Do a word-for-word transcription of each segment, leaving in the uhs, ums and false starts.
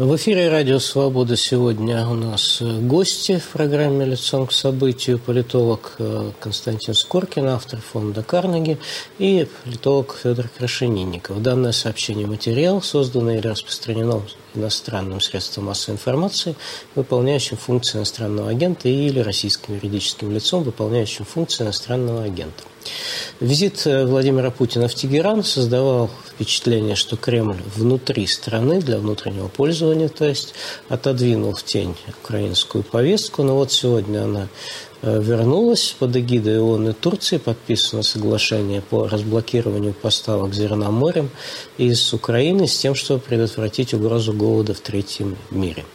В эфире «Радио Свобода» сегодня у нас гости в программе «Лицом к событию», политолог Константин Скоркин, автор фонда Карнеги, и политолог Федор Крашенинников. Данное сообщение материал, созданное или распространено иностранным средством массовой информации, выполняющим функции иностранного агента, или российским юридическим лицом, выполняющим функции иностранного агента. Визит Владимира Путина в Тегеран создавал впечатление, что Кремль внутри страны, для внутреннего пользования, то есть, отодвинул в тень украинскую повестку. Но вот сегодня она вернулась под эгидой ООН и Турции, подписано соглашение по разблокированию поставок зерна морем из Украины с тем, чтобы предотвратить угрозу голода в третьем мире.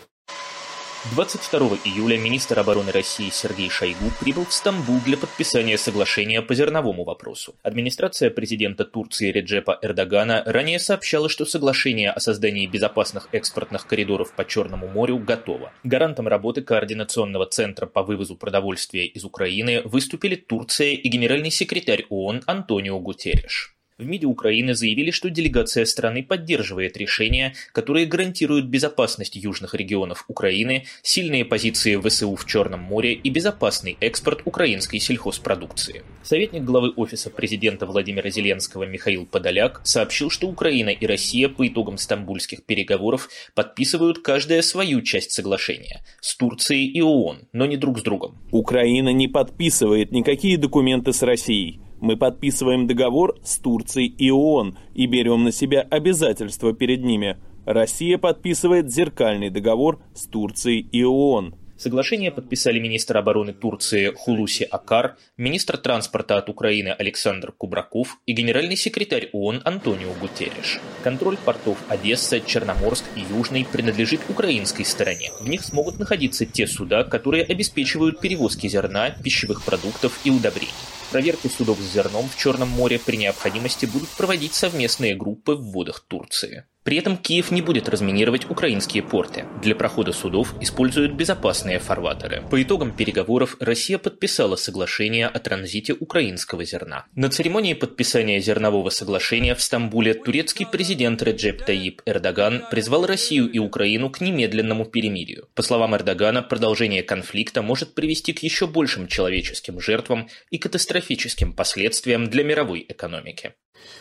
двадцать второго июля министр обороны России Сергей Шойгу прибыл в Стамбул для подписания соглашения по зерновому вопросу. Администрация президента Турции Реджепа Эрдогана ранее сообщала, что соглашение о создании безопасных экспортных коридоров по Черному морю готово. Гарантом работы Координационного центра по вывозу продовольствия из Украины выступили Турция и генеральный секретарь ООН Антонио Гутерриш. В МИДе Украины заявили, что делегация страны поддерживает решения, которые гарантируют безопасность южных регионов Украины, сильные позиции ВСУ в Черном море и безопасный экспорт украинской сельхозпродукции. Советник главы Офиса президента Владимира Зеленского Михаил Подоляк сообщил, что Украина и Россия по итогам стамбульских переговоров подписывают каждая свою часть соглашения с Турцией и ООН, но не друг с другом. Украина не подписывает никакие документы с Россией. Мы подписываем договор с Турцией и ООН и берем на себя обязательства перед ними. Россия подписывает зеркальный договор с Турцией и ООН. Соглашение подписали министр обороны Турции Хулуси Акар, министр транспорта от Украины Александр Кубраков и генеральный секретарь ООН Антонио Гутерриш. Контроль портов Одесса, Черноморск и Южный принадлежит украинской стороне. В них смогут находиться те суда, которые обеспечивают перевозки зерна, пищевых продуктов и удобрений. Проверки судов с зерном в Черном море при необходимости будут проводить совместные группы в водах Турции. При этом Киев не будет разминировать украинские порты. Для прохода судов используют безопасные фарватеры. По итогам переговоров Россия подписала соглашение о транзите украинского зерна. На церемонии подписания зернового соглашения в Стамбуле турецкий президент Реджеп Тайип Эрдоган призвал Россию и Украину к немедленному перемирию. По словам Эрдогана, продолжение конфликта может привести к еще большим человеческим жертвам и катастрофическим последствиям для мировой экономики.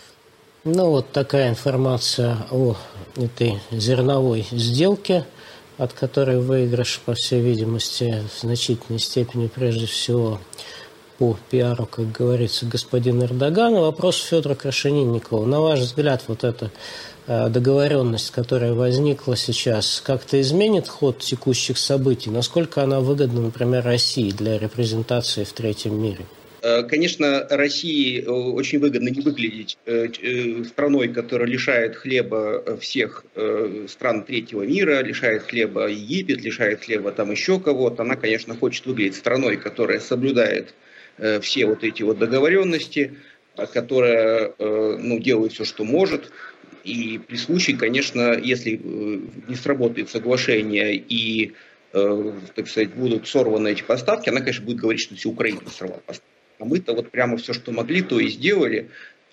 Ну, вот такая информация о этой зерновой сделке, от которой выигрыш, по всей видимости, в значительной степени, прежде всего, по пиару, как говорится, господина Эрдогана. Вопрос Федора Крашенинникова. На ваш взгляд, вот эта договоренность, которая возникла сейчас, как-то изменит ход текущих событий? Насколько она выгодна, например, России для репрезентации в третьем мире? Конечно, России очень выгодно не выглядеть страной, которая лишает хлеба всех стран третьего мира, лишает хлеба Египет, лишает хлеба там еще кого-то. Она, конечно, хочет выглядеть страной, которая соблюдает все вот эти вот договоренности, которая, ну, делает все, что может. И при случае, конечно, если не сработает соглашение и, так сказать, будут сорваны эти поставки, она, конечно, будет говорить, что все Украина сорвала поставки. А мы-то вот прямо все, что могли, то и сделали.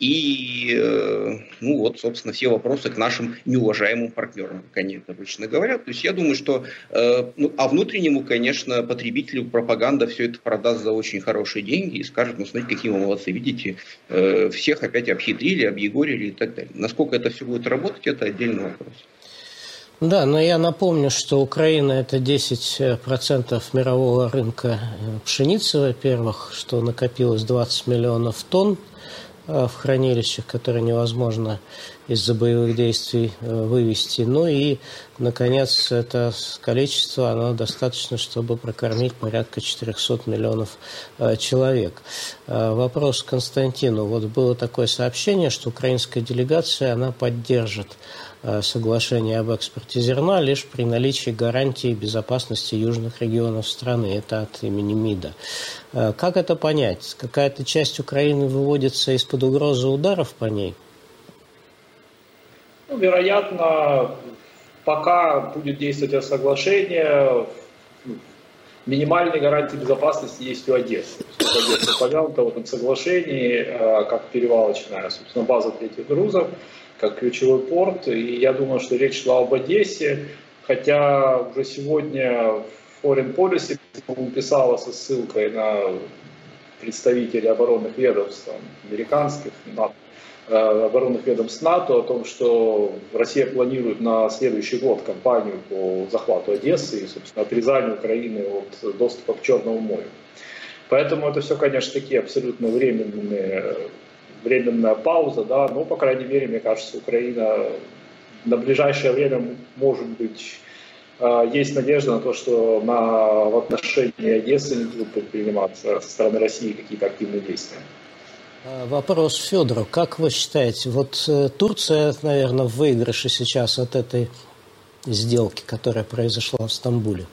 И, ну вот, собственно, все вопросы к нашим неуважаемым партнерам, как они это обычно говорят. То есть я думаю, что, ну, а внутреннему, конечно, потребителю пропаганда все это продаст за очень хорошие деньги и скажет: ну, смотрите, какие мы молодцы, видите, всех опять обхитрили, объегорили и так далее. Насколько это все будет работать, это отдельный вопрос. Да, но я напомню, что Украина – это десять процентов мирового рынка пшеницы, во-первых, что накопилось двадцать миллионов тонн в хранилищах, которые невозможно из-за боевых действий вывести. Ну и, наконец, это количество, оно достаточно, чтобы прокормить порядка четырехсот миллионов человек. Вопрос к Константину. Вот было такое сообщение, что украинская делегация, она поддержит соглашение об экспорте зерна лишь при наличии гарантии безопасности южных регионов страны. Это от имени МИДа. Как это понять? Какая-то часть Украины выводится из-под угрозы ударов по ней? Ну, вероятно, пока будет действовать это соглашение, минимальные гарантии безопасности есть у Одессы. Одесса упомянута в этом соглашении как перевалочная, собственно, база третьих грузов. как ключевой порт. И я думаю, что речь шла об Одессе, хотя уже сегодня в Foreign Policy писала со ссылкой на представителей оборонных ведомств там, американских, оборонных ведомств НАТО о том, что Россия планирует на следующий год кампанию по захвату Одессы и, собственно, отрезанию Украины от доступа к Черному морю. Поэтому это все, конечно, такие абсолютно временные, временная пауза, да, но, по крайней мере, мне кажется, Украина на ближайшее время, может быть, есть надежда на то, что на, в отношении Одессы не будут предприниматься со стороны России какие-то активные действия. Вопрос Федору. Как вы считаете, вот Турция, наверное, в выигрыше сейчас от этой сделки, которая произошла в Стамбуле?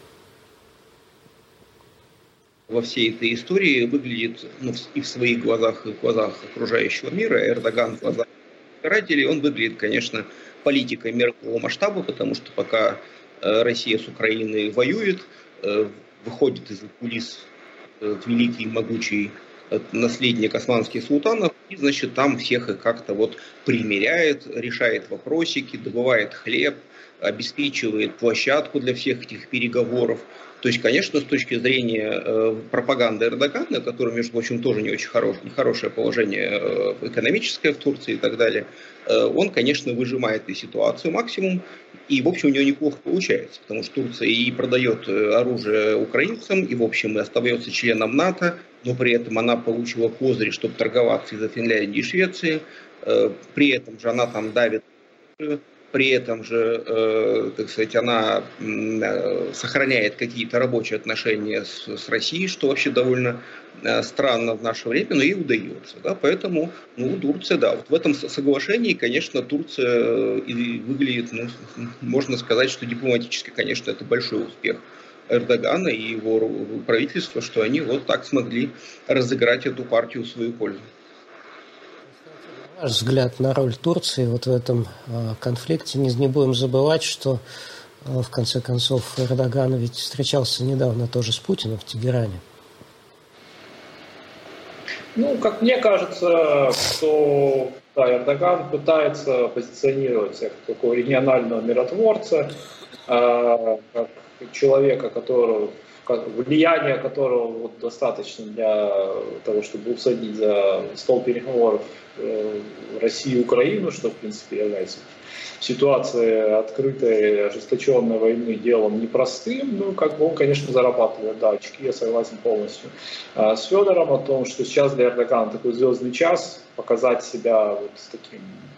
Во всей этой истории выглядит, ну, и в своих глазах, и в глазах окружающего мира, Эрдоган в глазах избирателей, он выглядит, конечно, политикой мирового масштаба, потому что пока Россия с Украиной воюет, выходит из кулис великий, могучий наследник османских султанов, и, значит, там всех их как-то вот примиряет, решает вопросики, добывает хлеб, обеспечивает площадку для всех этих переговоров. То есть, конечно, с точки зрения э, пропаганды Эрдогана, который, между прочим, тоже не очень хорош, хорошее положение э, экономическое в Турции и так далее, э, он, конечно, выжимает из ситуации максимум. И, в общем, у него неплохо получается, потому что Турция и продает оружие украинцам, и, в общем, и остается членом НАТО, но при этом она получила козырь, чтобы торговаться из-за Финляндии и Швеции. Э, при этом же она там давит. При этом же, э, так сказать, она э, сохраняет какие-то рабочие отношения с, с Россией, что вообще довольно э, странно в наше время, но ей удается. Да? Поэтому, ну, Турция, да, вот в этом соглашении, конечно, Турция и выглядит, ну, можно сказать, что дипломатически, конечно, это большой успех Эрдогана и его правительства, что они вот так смогли разыграть эту партию в свою пользу. Ваш взгляд на роль Турции вот в этом конфликте? Не, не будем забывать, что в конце концов Эрдоган ведь встречался недавно тоже с Путиным в Тегеране. Ну, как мне кажется, что да, Эрдоган пытается позиционировать себя как такого регионального миротворца, э, как человека, которого, влияние которого вот достаточно для того, чтобы усадить за стол переговоров Россию и Украину, что, в принципе, является в ситуации открытой, ожесточенной войны делом непростым. Ну, как бы он, конечно, зарабатывает, да, очки, я согласен полностью с Федором о том, что сейчас для Эрдогана такой звездный час, показать себя вот с таким,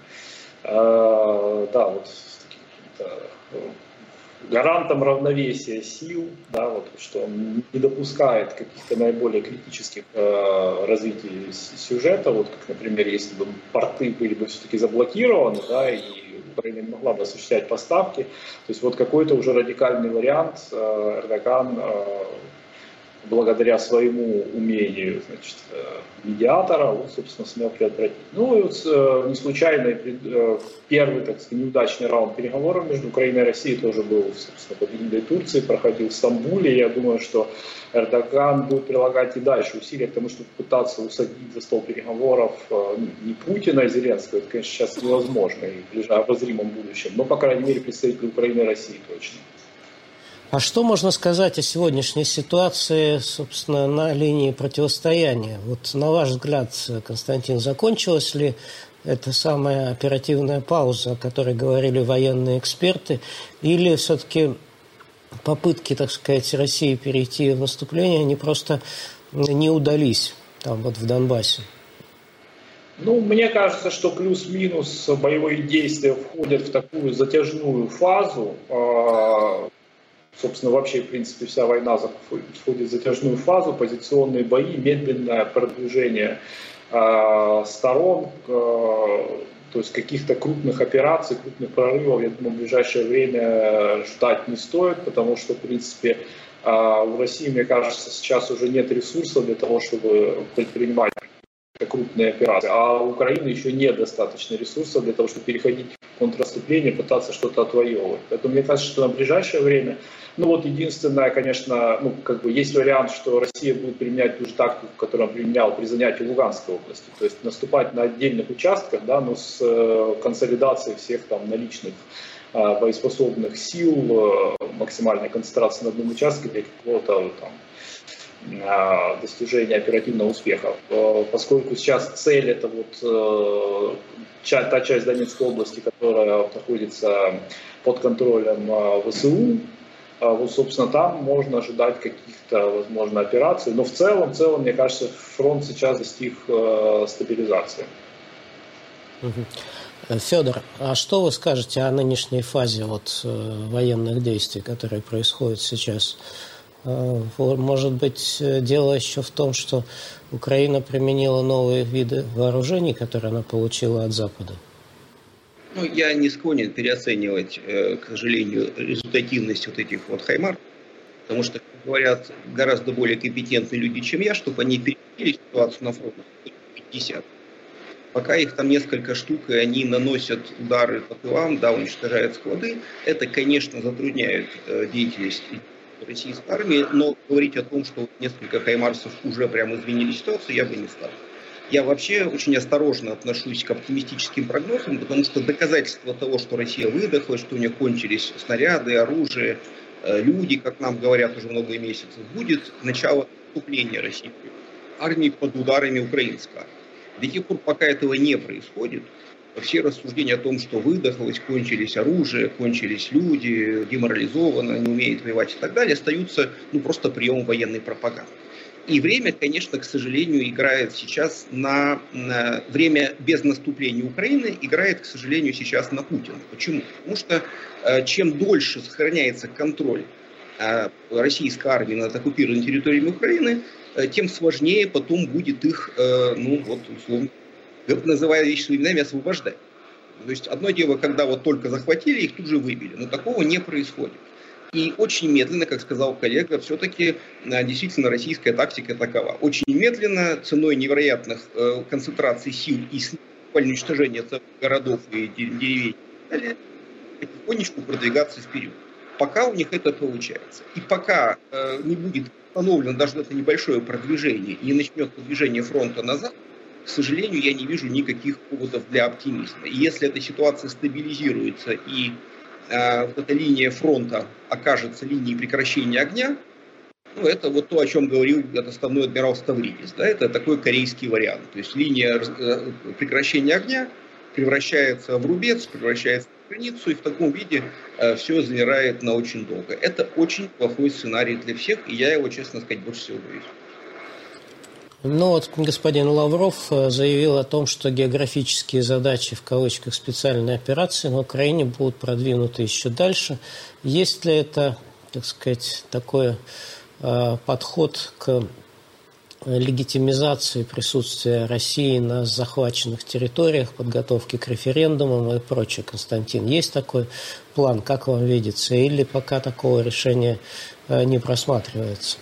э, да, вот с таким гарантом равновесия сил, да, вот, что он не допускает каких-то наиболее критических э, развитий сюжета, вот как, например, если бы порты были бы все-таки заблокированы, да, и Украина не могла бы осуществлять поставки, то есть вот какой-то уже радикальный вариант э, Эрдоган э, благодаря своему умению, значит, медиатора, он, собственно, смел предотвратить. Ну и вот не случайно первый, так сказать, неудачный раунд переговоров между Украиной и Россией тоже был, собственно, под эгидой Турции, проходил в Стамбуле. Я думаю, что Эрдоган будет прилагать и дальше усилия к тому, чтобы пытаться усадить за стол переговоров не Путина и Зеленского, это, конечно, сейчас невозможно и в обозримом будущем, но, по крайней мере, представителей Украины и России точно. А что можно сказать о сегодняшней ситуации, собственно, на линии противостояния? Вот на ваш взгляд, Константин, закончилась ли эта самая оперативная пауза, о которой говорили военные эксперты, или все-таки попытки, так сказать, России перейти в наступление, они просто не удались там вот в Донбассе? Ну, мне кажется, что плюс-минус боевые действия входят в такую затяжную фазу. Собственно, вообще, в принципе, вся война входит в затяжную фазу, позиционные бои, медленное продвижение э, сторон, э, то есть каких-то крупных операций, крупных прорывов, я думаю, в ближайшее время ждать не стоит, потому что, в принципе, э, у России, мне кажется, сейчас уже нет ресурсов для того, чтобы предпринимать крупные операции, а у Украины еще нет достаточно ресурсов для того, чтобы переходить контрнаступление, пытаться что-то отвоевывать. Поэтому мне кажется, что на ближайшее время, ну вот единственное, конечно, ну как бы есть вариант, что Россия будет применять ту же тактику, которую она применяла при занятии Луганской области, то есть наступать на отдельных участках, да, но с э, консолидацией всех там наличных э, боеспособных сил, э, максимальной концентрации на одном участке для какого-то там достижения оперативного успеха, поскольку сейчас цель это вот та часть Донецкой области, которая находится под контролем ВСУ, вот, собственно, там можно ожидать каких-то, возможно, операций, но в целом, в целом, мне кажется, фронт сейчас достиг стабилизации. Федор, а что вы скажете о нынешней фазе вот, военных действий, которые происходят сейчас? Может быть, дело еще в том, что Украина применила новые виды вооружений, которые она получила от Запада? Ну, я не склонен переоценивать, к сожалению, результативность вот этих вот хаймар, потому что, как говорят гораздо более компетентные люди, чем я, чтобы они перевели ситуацию на фронте пятьдесят. Пока их там несколько штук, и они наносят удары по тылам, да, уничтожают склады, это, конечно, затрудняет деятельность российской армии, но говорить о том, что несколько хаймарсов уже прямо изменили ситуацию, я бы не стал. Я вообще очень осторожно отношусь к оптимистическим прогнозам, потому что доказательство того, что Россия выдохла, что у нее кончились снаряды, оружие, люди, как нам говорят уже много месяцев, будет начало наступления российской армии под ударами украинской армии. До тех пор, пока этого не происходит, все рассуждения о том, что выдохлось, кончились оружие, кончились люди, деморализовано, не умеет воевать и так далее, остаются ну, просто приемом военной пропаганды. И время, конечно, к сожалению, играет сейчас на, на... Время без наступления Украины играет, к сожалению, сейчас на Путина. Почему? Потому что э, чем дольше сохраняется контроль э, российской армии над оккупированной территориями Украины, э, тем сложнее потом будет их, э, ну вот, условно, называя вещи своими именами, освобождать. То есть одно дело, когда вот только захватили, их тут же выбили. Но такого не происходит. И очень медленно, как сказал коллега, все-таки действительно российская тактика такова. Очень медленно, ценой невероятных э, концентраций сил и уничтожения городов и деревень и так далее, потихонечку продвигаться вперед. Пока у них это получается. И пока э, не будет остановлено даже это небольшое продвижение, и не начнется движение фронта назад, к сожалению, я не вижу никаких поводов для оптимизма. И если эта ситуация стабилизируется и э, вот эта линия фронта окажется линией прекращения огня, ну, это вот то, о чем говорил отставной адмирал Ставридис. Да, это такой корейский вариант. То есть линия э, прекращения огня превращается в рубец, превращается в границу, и в таком виде э, все замирает на очень долго. Это очень плохой сценарий для всех, и я его, честно сказать, больше всего боюсь. Ну вот господин Лавров заявил о том, что географические задачи, в кавычках, специальной операции на Украине будут продвинуты еще дальше. Есть ли это, так сказать, такой э, подход к легитимизации присутствия России на захваченных территориях, подготовки к референдумам и прочее? Константин, есть такой план, как вам видится, или пока такого решения э, не просматривается?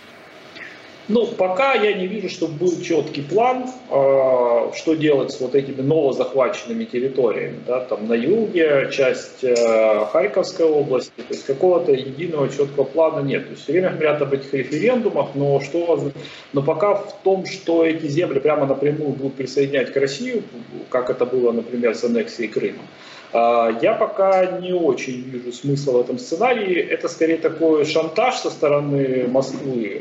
Ну, пока я не вижу, чтобы был четкий план, э, что делать с вот этими новозахваченными территориями. Да, там на юге, часть э, Харьковской области, то есть какого-то единого четкого плана нет. То есть все время говорят об этих референдумах, но, что, но пока в том, что эти земли прямо напрямую будут присоединять к России, как это было, например, с аннексией Крыма, я пока не очень вижу смысла в этом сценарии. Это скорее такой шантаж со стороны Москвы,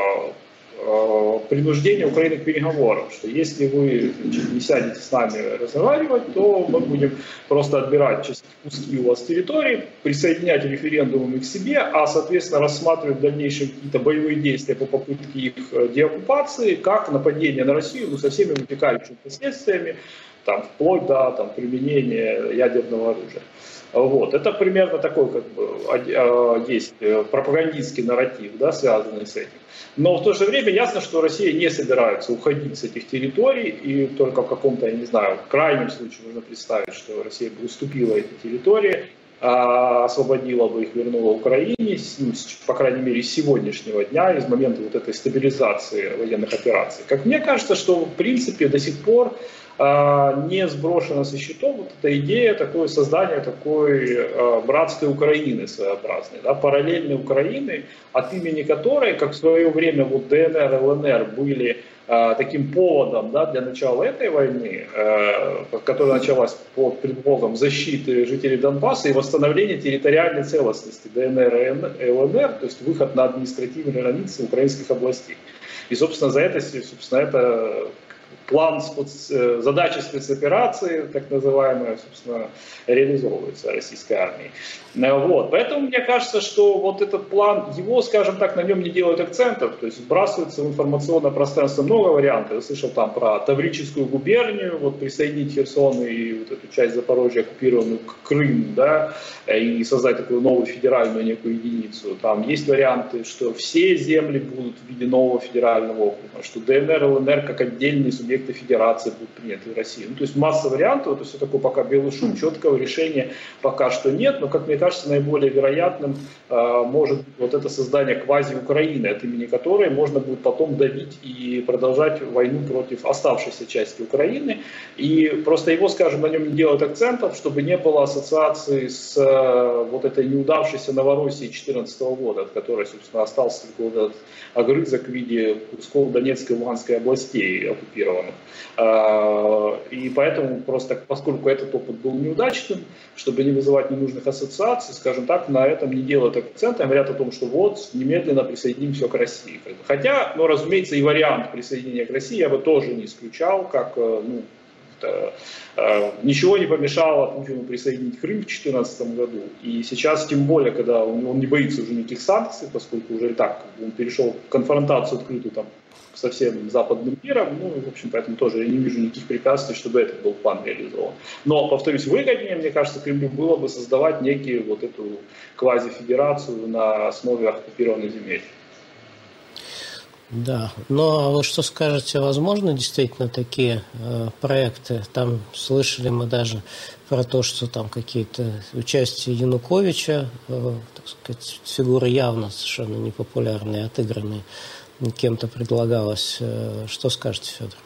принуждение Украины к переговорам, что если вы, значит, не сядете с нами разговаривать, то мы будем просто отбирать куски у вас территории, присоединять референдумами к себе, а, соответственно, рассматривать в дальнейшем какие-то боевые действия по попытке их деоккупации, как нападение на Россию, ну, со всеми вытекающими последствиями, там, вплоть до там, применения ядерного оружия. Вот. Это примерно такой, как бы, есть пропагандистский нарратив, да, связанный с этим. Но в то же время ясно, что Россия не собирается уходить с этих территорий, и только в каком-то, я не знаю, крайнем случае можно представить, что Россия бы уступила эти территории, освободила бы их, вернула Украине, по крайней мере, с сегодняшнего дня, из момента вот этой стабилизации военных операций. Как мне кажется, что в принципе до сих пор не сброшена со счетов вот эта идея такое создания такой братской Украины своеобразной, да, параллельной Украины, от имени которой, как в свое время вот ДНР, ЛНР были таким поводом, да, для начала этой войны, которая началась под предлогом защиты жителей Донбасса и восстановления территориальной целостности ДНР и ЛНР, то есть выход на административные границы украинских областей. И, собственно, за это, собственно, это план, задачи спецоперации, так называемая, собственно, реализовывается российской армией. Вот. Поэтому мне кажется, что вот этот план, его, скажем так, на нем не делают акцентов, то есть сбрасывается в информационное пространство много вариантов. Я слышал там про Таврическую губернию, вот присоединить Херсон и вот эту часть Запорожья, оккупированную к Крым, да, и создать такую новую федеральную некую единицу. Там есть варианты, что все земли будут в виде нового федерального округа, что ДНР и ЛНР как отдельные субъекты федерации будут приняты в России. Ну, то есть масса вариантов, это все такое пока белый шум, четкого решения пока что нет, но, как мне кажется, наиболее вероятным э, может быть вот это создание квази-Украины, от имени которой можно будет потом давить и продолжать войну против оставшейся части Украины. И просто его, скажем, на нем не делают акцентов, чтобы не было ассоциации с э, вот этой неудавшейся Новороссией две тысячи четырнадцатого года, от которой, собственно, остался какой-то огрызок в виде кусков Донецкой и Луганской областей оккупированных. Э, и поэтому просто, поскольку этот опыт был неудачным, чтобы не вызывать ненужных ассоциаций, скажем так, на этом не делают акцента, говорят о том, что вот, немедленно присоединимся к России. Хотя, ну, разумеется, и вариант присоединения к России я бы тоже не исключал, как, ну, это, э, ничего не помешало Путину присоединить Крым в две тысячи четырнадцатом году. И сейчас, тем более, когда он, он не боится уже никаких санкций, поскольку уже и так он перешел в конфронтацию открытую там со всем западным миром, ну, и, в общем, поэтому тоже я не вижу никаких препятствий, чтобы этот был план реализован. Но, повторюсь, выгоднее, мне кажется, Кремлю было бы создавать некие вот эту квазифедерацию на основе оккупированных земель. Да, но вы что скажете, возможно действительно такие э, проекты? Там слышали мы даже про то, что там какие-то участия Януковича, э, так сказать, фигуры явно совершенно непопулярные, отыгранные, кем-то предлагалось. Что скажете, Федор?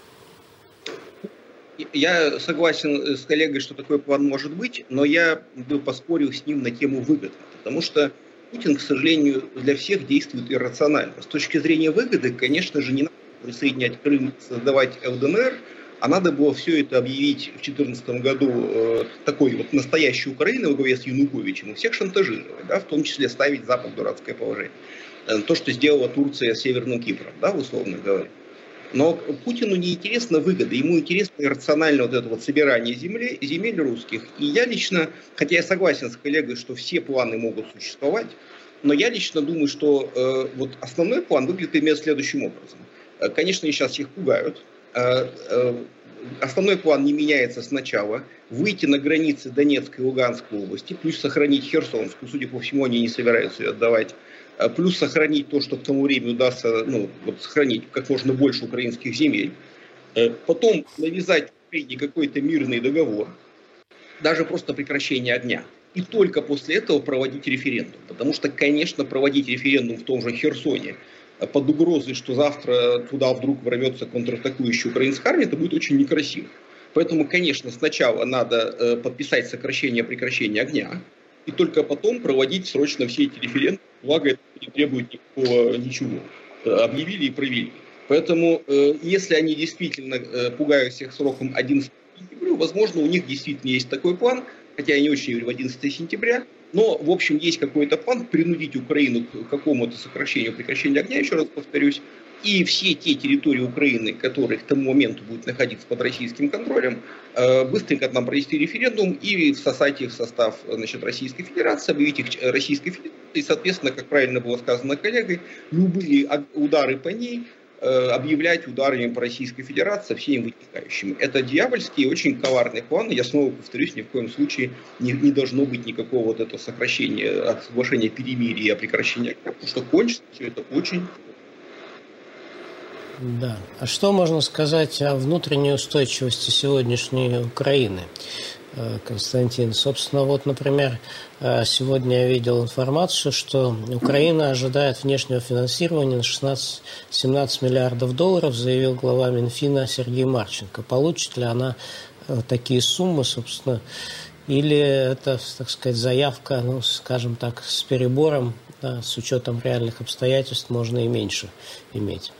Я согласен с коллегой, что такой план может быть, но я бы поспорил с ним на тему выгод. Потому что Путин, к сожалению, для всех действует иррационально. С точки зрения выгоды, конечно же, не надо присоединять Крым, создавать ЛДНР, а надо было все это объявить в две тысячи четырнадцатом году э, такой вот настоящей Украины во главе с Януковичем и всех шантажировать, да, в том числе ставить Запад в дурацкое положение. То, что сделала Турция с Северным Кипром, да, условно говоря. Но Путину не интересна выгода, ему интересно рационально вот это вот собирание земли, земель русских. И я лично, хотя я согласен с коллегой, что все планы могут существовать, но я лично думаю, что э, вот основной план выглядит именно следующим образом. Э, конечно, они сейчас их пугают. Э, э, основной план не меняется сначала. Выйти на границы Донецкой и Луганской области, плюс сохранить Херсонскую, судя по всему, они не собираются ее отдавать. Плюс сохранить то, что к тому времени удастся, ну, вот, сохранить как можно больше украинских земель. Потом навязать Украине какой-то мирный договор, даже просто прекращение огня. И только после этого проводить референдум. Потому что, конечно, проводить референдум в том же Херсоне под угрозой, что завтра туда вдруг ворвется контратакующая украинская армия, это будет очень некрасиво. Поэтому, конечно, сначала надо подписать сокращение прекращения огня, и только потом проводить срочно все эти референдумы. Благо, это не требует никакого ничего. Объявили и провели. Поэтому, э, если они действительно э, пугают всех сроком одиннадцатого сентября, возможно, у них действительно есть такой план, хотя я не очень верю в одиннадцатое сентября, но, в общем, есть какой-то план принудить Украину к какому-то сокращению, прекращению огня, еще раз повторюсь, и все те территории Украины, которые к тому моменту будут находиться под российским контролем, быстренько нам провести референдум и всосать их в состав, значит, Российской Федерации, объявить их Российской Федерацией, и, соответственно, как правильно было сказано коллегой, любые удары по ней объявлять ударами по Российской Федерации со всеми вытекающими. Это дьявольский и очень коварный план. Я снова повторюсь, ни в коем случае не, не должно быть никакого вот этого сокращения, соглашения перемирия, прекращения, потому что кончится все это очень. Да. А что можно сказать о внутренней устойчивости сегодняшней Украины, Константин? Собственно, вот, например, сегодня я видел информацию, что Украина ожидает внешнего финансирования на шестнадцать-семнадцать миллиардов долларов, заявил глава Минфина Сергей Марченко. Получит ли она такие суммы, собственно, или это, так сказать, заявка, ну, скажем так, с перебором, да, с учетом реальных обстоятельств можно и меньше иметь?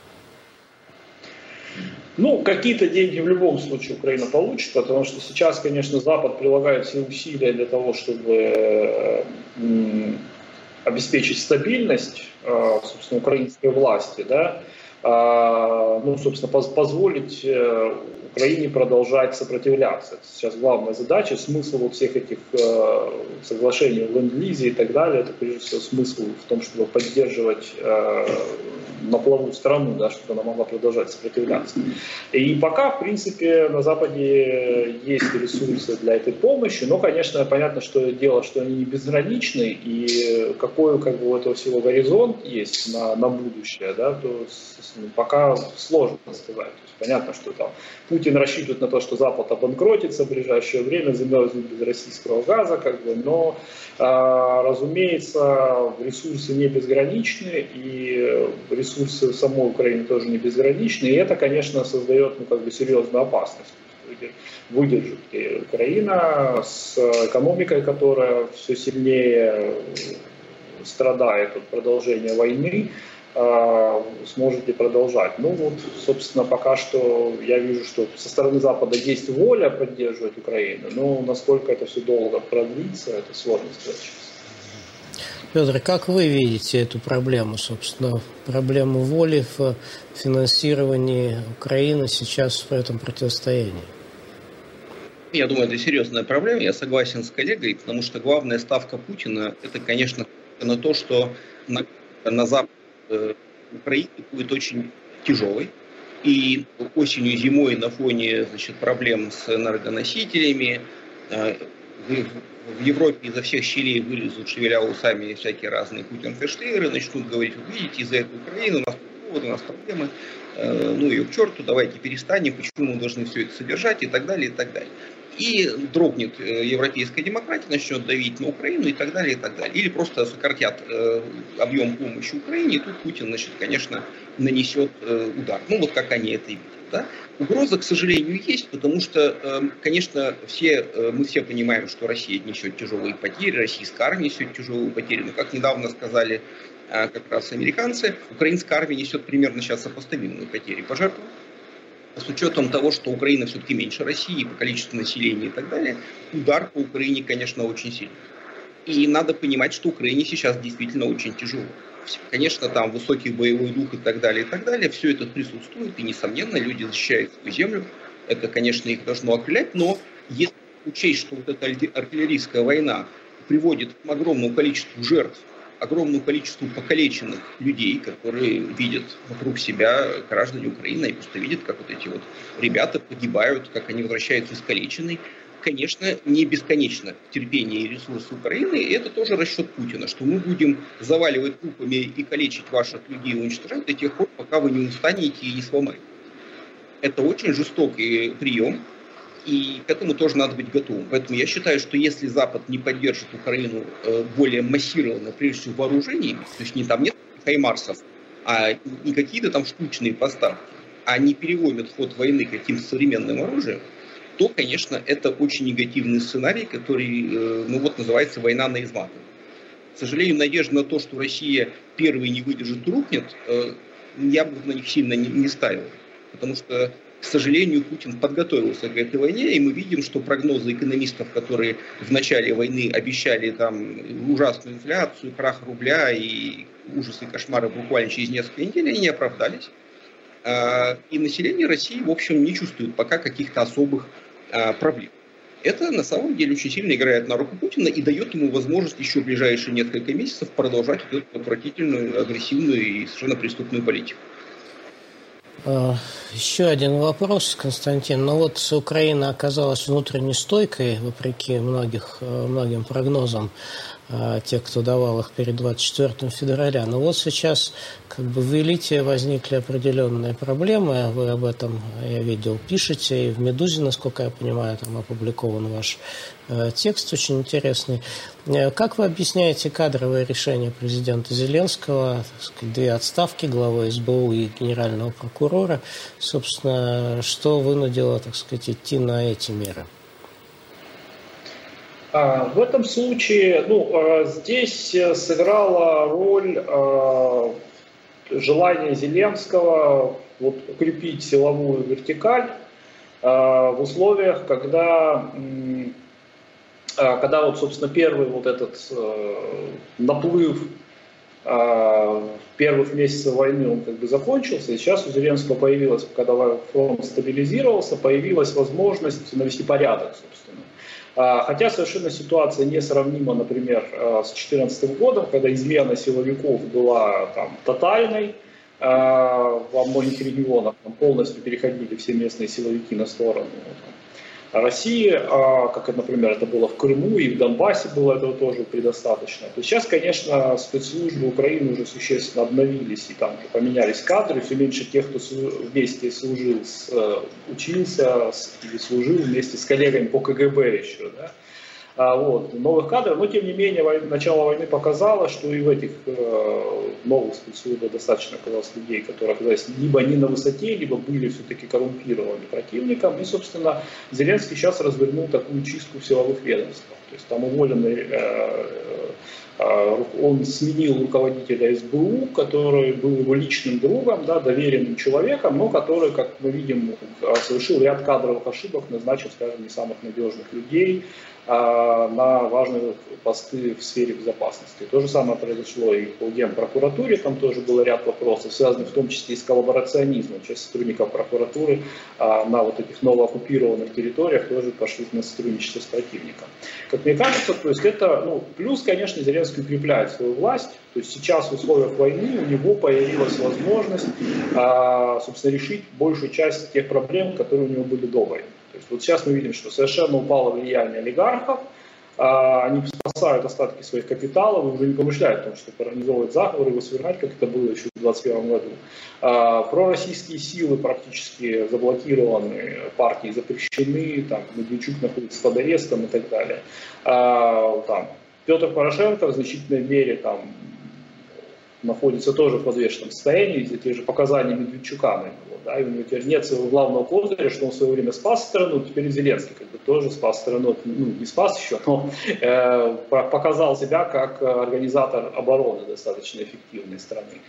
Ну, какие-то деньги в любом случае Украина получит, потому что сейчас, конечно, Запад прилагает все усилия для того, чтобы обеспечить стабильность, собственно, украинской власти, да, ну, собственно, позволить Украине продолжать сопротивляться. Это сейчас главная задача. Смысл вот всех этих э, соглашений о ленд-лизе и так далее, это прежде всего смысл в том, чтобы поддерживать э, на плаву страну, да, чтобы она могла продолжать сопротивляться. И пока, в принципе, на Западе есть ресурсы для этой помощи, но, конечно, понятно, что дело, что они не безграничны, и какой как бы, у этого всего горизонт есть на, на будущее, да, то пока сложно сказать. То есть, понятно, что там Путин рассчитывает на то, что Запад обанкротится в ближайшее время, замерзнет без российского газа, как бы, но, э, разумеется, ресурсы не безграничны, и ресурсы самой Украины тоже не безграничны, и это, конечно, создает, ну, как бы, серьезную опасность. Выдержит ли Украина с экономикой, которая все сильнее страдает от продолжения войны, сможет ли продолжать. Ну вот, собственно, пока что я вижу, что со стороны Запада есть воля поддерживать Украину, но насколько это все долго продлится, это сложно сказать сейчас. Петр, как вы видите эту проблему, собственно, проблему воли в финансировании Украины сейчас в этом противостоянии? Я думаю, это серьезная проблема, я согласен с коллегой, потому что главная ставка Путина, это, конечно, на то, что на, на Запад Украина будет очень тяжелой. И осенью, зимой на фоне, значит, проблем с энергоносителями в Европе изо всех щелей вылезут, шевеля усами, всякие разные путинферштейеры, начнут говорить: вот видите, из-за этой Украины у нас повод, у нас проблемы, ну ее к черту, давайте перестанем, почему мы должны все это содержать и так далее, и так далее. И дрогнет европейская демократия, начнет давить на Украину и так далее, и так далее. Или просто сократят э, объем помощи Украине, и тут Путин, значит, конечно, нанесет э, удар. Ну, вот как они это видят. Да? Угроза, к сожалению, есть, потому что, э, конечно, все, э, мы все понимаем, что Россия несет тяжелые потери, российская армия несет тяжелые потери, но, как недавно сказали э, как раз американцы, украинская армия несет примерно сейчас сопоставимые потери по жертвам. С учетом того, что Украина все-таки меньше России по количеству населения и так далее, удар по Украине, конечно, очень сильный. И надо понимать, что Украине сейчас действительно очень тяжело. Конечно, там высокий боевой дух и так далее, и так далее, все это присутствует, и, несомненно, люди защищают свою землю. Это, конечно, их должно окрылять, но если учесть, что вот эта артиллерийская война приводит к огромному количеству жертв, огромному количеству покалеченных людей, которые видят вокруг себя граждане Украины и просто видят, как вот эти вот ребята погибают, как они возвращаются искалеченные. Конечно, не бесконечно терпение и ресурсы Украины, и это тоже расчет Путина, что мы будем заваливать трупами и калечить ваших людей и уничтожать до тех пор, пока вы не устанете и не сломаете. Это очень жестокий прием. И к этому тоже надо быть готовым. Поэтому я считаю, что если Запад не поддержит Украину более массированно, прежде всего вооружениями, то есть не там нет хаймарсов, а не какие-то там штучные поставки, а не переломит ход войны каким-то современным оружием, то, конечно, это очень негативный сценарий, который, ну вот, называется война на изматывание. К сожалению, надежда на то, что Россия первой не выдержит, рухнет, я бы на них сильно не ставил. Потому что, к сожалению, Путин подготовился к этой войне, и мы видим, что прогнозы экономистов, которые в начале войны обещали там ужасную инфляцию, крах рубля и ужасы и кошмары буквально через несколько недель, они не оправдались. И население России, в общем, не чувствует пока каких-то особых проблем. Это на самом деле очень сильно играет на руку Путина и дает ему возможность еще в ближайшие несколько месяцев продолжать эту отвратительную, агрессивную и совершенно преступную политику. Еще один вопрос, Константин. Ну вот Украина оказалась внутренне стойкой, вопреки многих, многим прогнозам. тех, кто давал их перед двадцать четвёртым февраля. Но вот сейчас как бы в «Элите» возникли определенные проблемы. Вы об этом, я видел, пишете. И в «Медузе», насколько я понимаю, там опубликован ваш текст очень интересный. Как вы объясняете кадровое решение президента Зеленского, так сказать, две отставки главы эс бэ у и генерального прокурора? Собственно, что вынудило, так сказать, идти на эти меры? В этом случае, ну, здесь сыграла роль желание Зеленского вот, укрепить силовую вертикаль в условиях, когда, когда вот, собственно, первый вот этот наплыв первых месяцев войны он как бы закончился, и сейчас у Зеленского появилась, когда фронт стабилизировался, появилась возможность навести порядок, собственно. Хотя совершенно ситуация несравнима, например, с две тысячи четырнадцатым годом, когда измена силовиков была там, тотальной во многих регионах, там, полностью переходили все местные силовики на сторону там, России, как, например, это было в Крыму и в Донбассе было этого тоже предостаточно. То есть сейчас, конечно, спецслужбы Украины уже существенно обновились и там уже поменялись кадры, все меньше тех, кто вместе служил, с, учился с, или служил вместе с коллегами по ка гэ бэ еще. Да? А, вот, новых кадров, но тем не менее война, начало войны показало, что и в этих э, новых спецслужбах достаточно оказалось людей, которые оказались либо не на высоте, либо были все-таки коррумпированы противником. И, собственно, Зеленский сейчас развернул такую чистку в силовых ведомствах. То есть там уволенный, э, э, он сменил руководителя эс бэ у, который был его личным другом, да, доверенным человеком, но который, как мы видим, совершил ряд кадровых ошибок, назначил, скажем, не самых надежных людей на важные посты в сфере безопасности. То же самое произошло и по Генпрокуратуре, там тоже был ряд вопросов, связанных в том числе и с коллаборационизмом. Часть сотрудников прокуратуры на вот этих новооккупированных территориях тоже пошли на сотрудничество с противником. Как мне кажется, то есть это, ну, плюс, конечно, Зеленский укрепляет свою власть, то есть сейчас в условиях войны у него появилась возможность, собственно, решить большую часть тех проблем, которые у него были до войны. То есть вот сейчас мы видим, что совершенно упало влияние олигархов, они спасают остатки своих капиталов и уже не помышляют о том, чтобы организовывать заговор, его свергать, как это было еще в двадцать первом году. Пророссийские силы практически заблокированы, партии запрещены, там, Медведчук находится под арестом и так далее. Там, Петр Порошенко в значительной мере там, находится тоже в подвешенном состоянии из-за тех же показаний Медведчука на него. Да, и у него теперь нет своего главного козыря, что он в свое время спас страну, теперь Зеленский как бы тоже спас страну, ну не спас еще, но э, показал себя как организатор обороны достаточно эффективной страны.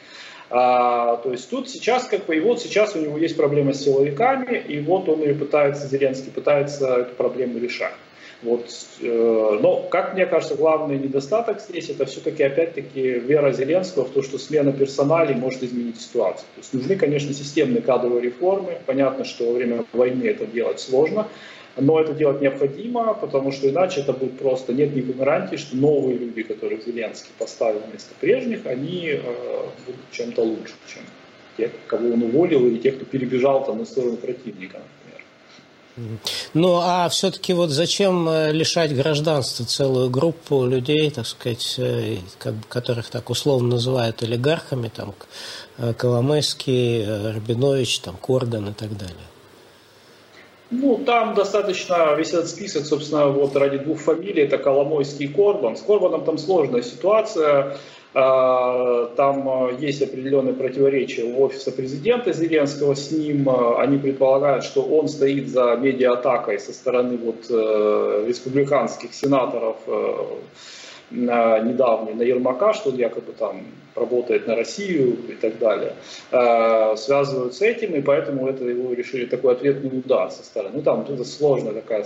А, то есть тут сейчас, как бы, и вот сейчас у него есть проблема с силовиками, и вот он ее пытается, Зеленский пытается эту проблему решать. Вот, э, но, как мне кажется, главный недостаток здесь это все-таки опять-таки вера Зеленского в то, что смена персоналей может изменить ситуацию. То есть нужны, конечно, системные кадровые реформы. Понятно, что во время войны это делать сложно, но это делать необходимо, потому что иначе это будет просто нет никакой гарантии, что новые люди, которых Зеленский поставил вместо прежних, они э, будут чем-то лучше, чем те, кого он уволил, или те, кто перебежал там на сторону противника. Ну, а все-таки вот зачем лишать гражданства целую группу людей, так сказать, которых так условно называют олигархами, там, Коломойский, Рабинович, там, Кордон и так далее? Ну, там достаточно, весь этот список, собственно, вот ради двух фамилий, это Коломойский и Кордон. С Кордоном там сложная ситуация. Там есть определенные противоречия у офиса президента Зеленского с ним. Они предполагают, что он стоит за медиа-атакой со стороны вот республиканских сенаторов недавней на Ермака, что он якобы там работает на Россию и так далее, связывают с этим, и поэтому это его решили такой ответный удар со стороны. Ну там это сложная такая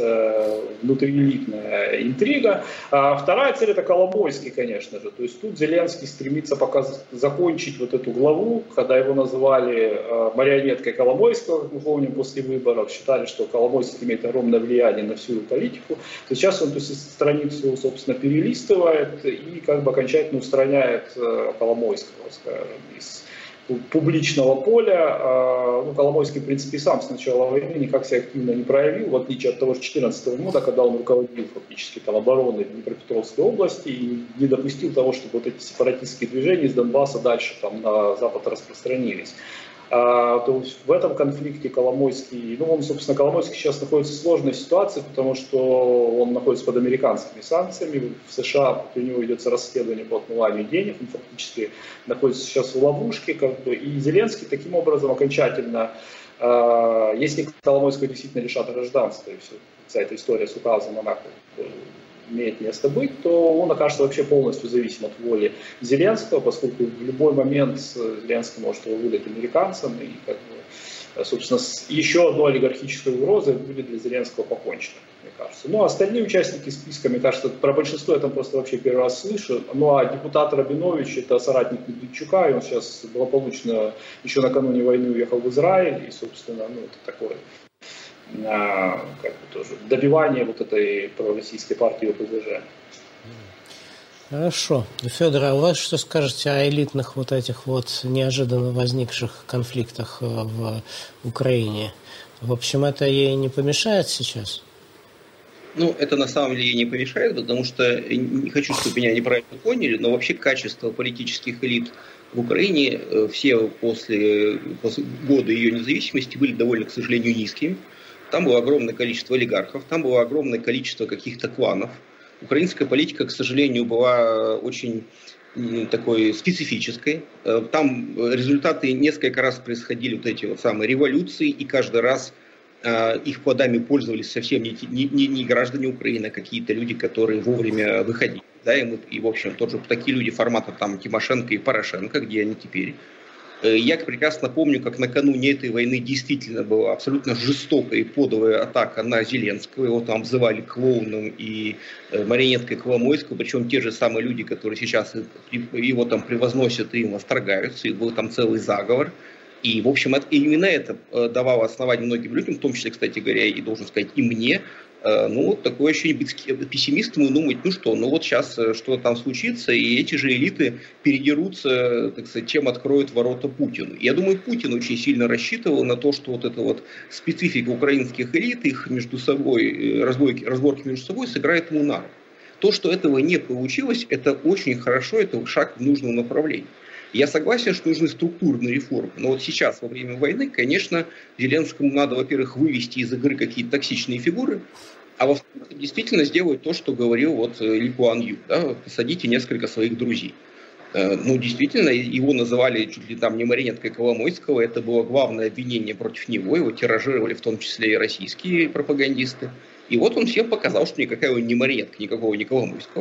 внутриэлитная интрига. А вторая цель это Коломойский, конечно же. То есть тут Зеленский стремится пока закончить вот эту главу, когда его называли марионеткой Коломойского, как мы помним, после выборов, считали, что Коломойский имеет огромное влияние на всю политику. То сейчас он то есть, страницу, собственно, перелистывает и как бы окончательно устраняет Коломойского, скажем, из публичного поля. Ну, Коломойский, в принципе, сам с начала войны никак себя активно не проявил, в отличие от того же две тысячи четырнадцатого года, когда он руководил фактически там обороной в Днепропетровской области и не допустил того, чтобы вот эти сепаратистские движения из Донбасса дальше там на запад распространились. А, то есть в этом конфликте Коломойский, ну он, собственно, Коломойский сейчас находится в сложной ситуации, потому что он находится под американскими санкциями. В США против него ведется расследование по отмыванию денег, он фактически находится сейчас в ловушке, как бы, и Зеленский таким образом окончательно, а, если Коломойского действительно лишат гражданства, и все, вся эта история с указом Монако имеет место быть, то он окажется вообще полностью зависим от воли Зеленского, поскольку в любой момент Зеленский может его выдать американцам, и, как бы, собственно, еще одной олигархической угрозой будет для Зеленского покончено, мне кажется. Ну, а остальные участники списка, мне кажется, про большинство я там просто вообще первый раз слышу. Ну, а депутат Рабинович, это соратник Медведчука, и он сейчас благополучно еще накануне войны уехал в Израиль, и, собственно, ну, это такое... На, как бы, тоже добивание вот этой пророссийской партии ОПЗЖ. Хорошо. Федор, а вы что скажете о элитных вот этих вот неожиданно возникших конфликтах в Украине? В общем, это ей не помешает сейчас? Ну, это на самом деле не помешает, потому что, не хочу, чтобы меня неправильно поняли, но вообще качество политических элит в Украине все после, после года ее независимости были довольно, к сожалению, низкими. Там было огромное количество олигархов, там было огромное количество каких-то кланов. Украинская политика, к сожалению, была очень такой специфической. Там результаты несколько раз происходили, вот эти вот самые революции, и каждый раз их плодами пользовались совсем не, не, не граждане Украины, а какие-то люди, которые вовремя выходили. Да, и, мы, и, в общем, тоже такие люди формата там Тимошенко и Порошенко, где они теперь. Я прекрасно помню, как накануне этой войны действительно была абсолютно жестокая и подлая атака на Зеленского. Его там обзывали клоуном и марионеткой Коломойского, причем те же самые люди, которые сейчас его там превозносят и им восторгаются, и был там целый заговор. И, в общем, это, именно это давало основание многим людям, в том числе, кстати говоря, и, должен сказать, и мне, ну, вот такое ощущение быть пессимистом и думать, ну что, ну вот сейчас что-то там случится, и эти же элиты передерутся, так сказать, чем откроют ворота Путину. Я думаю, Путин очень сильно рассчитывал на то, что вот эта вот специфика украинских элит, их между собой, разборки, разборки между собой сыграет ему на руку. То, что этого не получилось, это очень хорошо, это шаг в нужном направлении. Я согласен, что нужны структурные реформы, но вот сейчас, во время войны, конечно, Зеленскому надо, во-первых, вывести из игры какие-то токсичные фигуры, а во-вторых, действительно сделать то, что говорил вот Ли Куан Ю, да, посадите несколько своих друзей. Ну, действительно, его называли чуть ли там не марионеткой Коломойского, это было главное обвинение против него, его тиражировали в том числе и российские пропагандисты. И вот он всем показал, что никакая он не марионетка, никакого не Коломойского.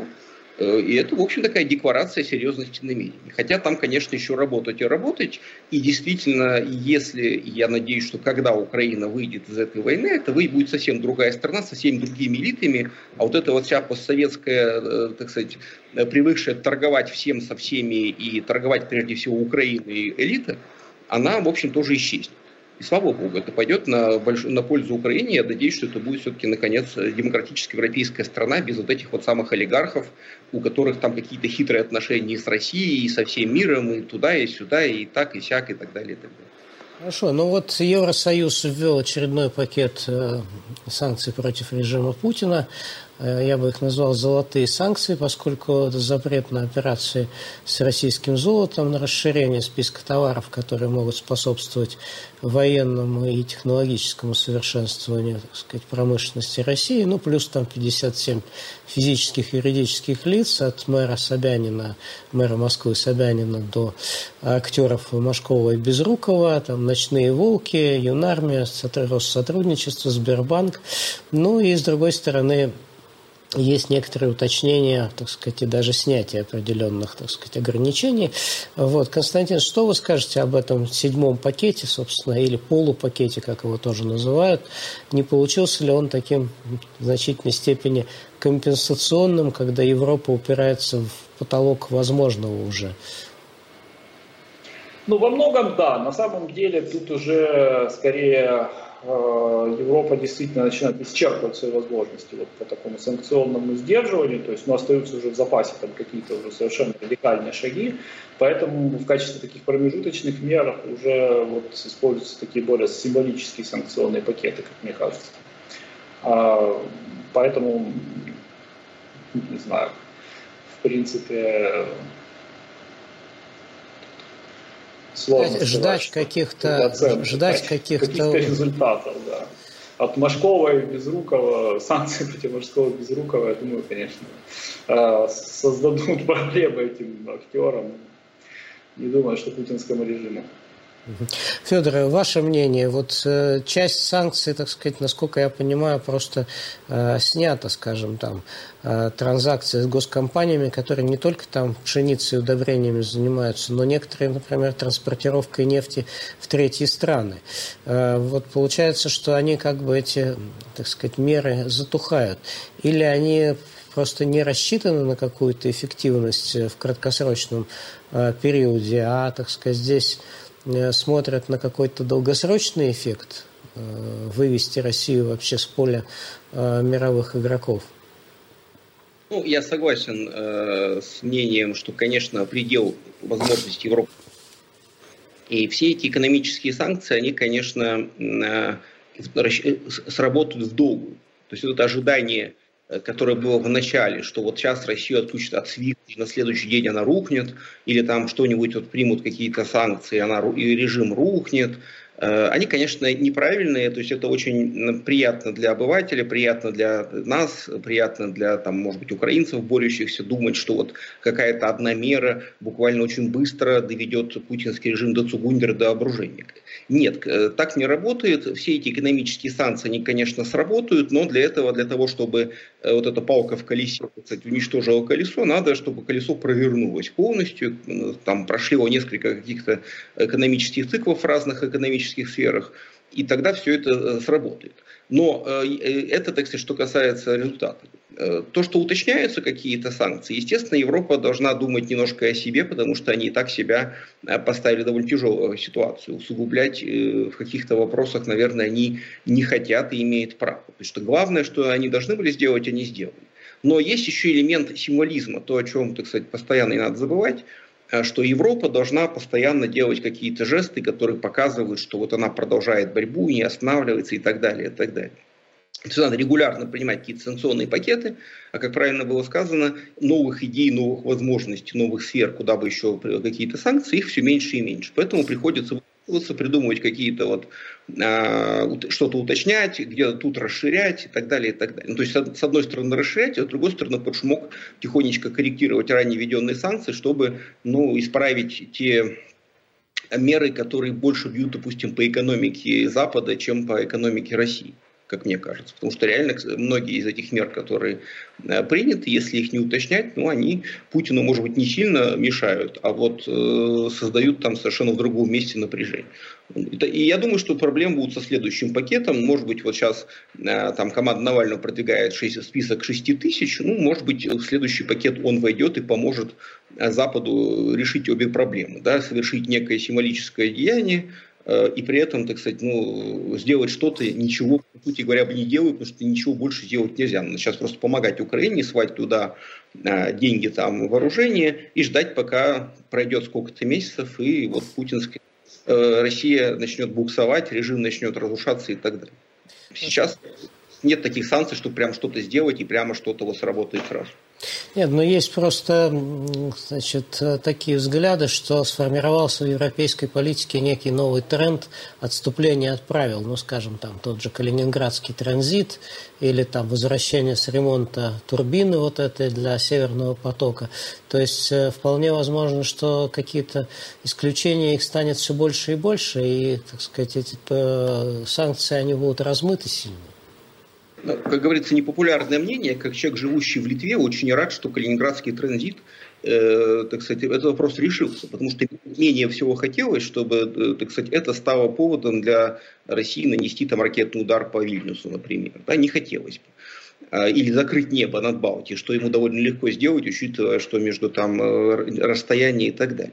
И это, в общем, такая декларация серьезности намерений. Хотя там, конечно, еще работать и работать. И действительно, если, я надеюсь, что когда Украина выйдет из этой войны, это будет совсем другая страна, со всеми другими элитами. А вот эта вот вся постсоветская, так сказать, привыкшая торговать всем со всеми и торговать прежде всего Украиной элита, она, в общем, тоже исчезнет. И слава богу, это пойдет на, больш... на пользу Украине. Я надеюсь, что это будет все-таки, наконец, демократическая европейская страна без вот этих вот самых олигархов, у которых там какие-то хитрые отношения с Россией, и со всем миром, и туда, и сюда, и так, и сяк, и так далее, и так далее. Хорошо, ну вот Евросоюз ввел очередной пакет э, санкций против режима Путина. Э, я бы их назвал «золотые санкции», поскольку это запрет на операции с российским золотом, на расширение списка товаров, которые могут способствовать военному и технологическому совершенствованию, так сказать, промышленности России, ну, плюс там пятьдесят семь физических и юридических лиц, от мэра Собянина, мэра Москвы Собянина до актеров Машкова и Безрукова, там «Ночные волки», Юнармия, Россотрудничество, Сбербанк. Ну и, с другой стороны, есть некоторые уточнения, так сказать, и даже снятие определенных, так сказать, ограничений. Вот, Константин, что вы скажете об этом седьмом пакете, собственно, или полупакете, как его тоже называют? Не получился ли он таким в значительной степени компенсационным, когда Европа упирается в потолок возможного уже? Ну, во многом да. На самом деле тут уже скорее Европа действительно начинает исчерпывать свои возможности вот по такому санкционному сдерживанию, то есть ну, остаются уже в запасе там какие-то уже совершенно радикальные шаги, поэтому в качестве таких промежуточных мер уже вот используются такие более символические санкционные пакеты, как мне кажется. Поэтому, не знаю, в принципе... Сложно ждать сказать, каких-то ждать каких-то каких-то результатов, да. От Машкова и Безрукова, санкции против Машкова и Безрукова, я думаю, конечно, создадут проблемы этим актерам. Не думаю, что путинскому режиму. Федор, ваше мнение, вот э, часть санкций, так сказать, насколько я понимаю, просто э, снята, скажем, там, э, транзакции с госкомпаниями, которые не только там пшеницей и удобрениями занимаются, но некоторые, например, транспортировкой нефти в третьи страны. Э, вот получается, что они как бы эти, так сказать, меры затухают. Или они просто не рассчитаны на какую-то эффективность в краткосрочном э, периоде, а, так сказать, здесь смотрят на какой-то долгосрочный эффект, вывести Россию вообще с поля мировых игроков? Ну, я согласен э, с мнением, что, конечно, предел возможностей Европы. И все эти экономические санкции, они, конечно, э, сработают в долгую. То есть вот это ожидание, которое было в начале, что вот сейчас Россию отключат от свифт, и на следующий день она рухнет, или там что-нибудь вот примут какие-то санкции, она, и режим рухнет, они, конечно, неправильные, то есть это очень приятно для обывателя, приятно для нас, приятно для, там, может быть, украинцев, борющихся, думать, что вот какая-то одна мера буквально очень быстро доведет путинский режим до Цугундера, до обружения. Нет, так не работает. Все эти экономические санкции, они, конечно, сработают, но для этого, для того, чтобы вот эта палка в колесе, кстати, уничтожила колесо, надо, чтобы колесо провернулось полностью. Там прошли его несколько каких-то экономических циклов в разных экономических сферах, и тогда все это сработает. Но это, так сказать, что касается результата. То, что уточняются какие-то санкции, естественно, Европа должна думать немножко о себе, потому что они и так себя поставили в довольно тяжелую ситуацию. Усугублять в каких-то вопросах, наверное, они не хотят и имеют право. Потому что главное, что они должны были сделать, они сделали. Но есть еще элемент символизма, то, о чем, так сказать, постоянно не надо забывать, что Европа должна постоянно делать какие-то жесты, которые показывают, что вот она продолжает борьбу, не останавливается и так далее, и так далее. То есть надо регулярно принимать какие-то санкционные пакеты, а, как правильно было сказано, новых идей, новых возможностей, новых сфер, куда бы еще какие-то санкции, их все меньше и меньше. Поэтому приходится придумывать какие-то вот, а, что-то уточнять, где-то тут расширять и так далее, и так далее. Ну, то есть, с одной стороны расширять, а с другой стороны под шумок тихонечко корректировать ранее введенные санкции, чтобы, ну, исправить те меры, которые больше бьют, допустим, по экономике Запада, чем по экономике России, как мне кажется. Потому что реально многие из этих мер, которые приняты, если их не уточнять, ну, они Путину, может быть, не сильно мешают, а вот э, создают там совершенно в другом месте напряжение. И я думаю, что проблемы будут со следующим пакетом. Может быть, вот сейчас э, там команда Навального продвигает шесть, список шести тысяч, ну, может быть, в следующий пакет он войдет и поможет Западу решить обе проблемы, да, совершить некое символическое деяние, и при этом, так сказать, ну, сделать что-то, ничего, по сути говоря, бы не делают, потому что ничего больше сделать нельзя. Надо сейчас просто помогать Украине, свать туда а, деньги, там, вооружение и ждать, пока пройдет сколько-то месяцев, и вот путинская э, Россия начнет буксовать, режим начнет разрушаться и так далее. Сейчас нет таких санкций, чтобы прям что-то сделать и прямо что-то вот сработает сразу. Нет, но есть просто, значит, такие взгляды, что сформировался в европейской политике некий новый тренд отступления от правил. Ну, скажем, там тот же Калининградский транзит или там возвращение с ремонта турбины вот этой для Северного потока. То есть вполне возможно, что какие-то исключения их станет все больше и больше, и, так сказать, эти санкции, они будут размыты сильно. Как говорится, непопулярное мнение, как человек, живущий в Литве, очень рад, что Калининградский транзит, э, так сказать, этот вопрос решился, потому что менее всего хотелось, чтобы, так сказать, это стало поводом для России нанести там ракетный удар по Вильнюсу, например. Да, не хотелось бы. Или закрыть небо над Балтией, что ему довольно легко сделать, учитывая, что между там расстояние и так далее.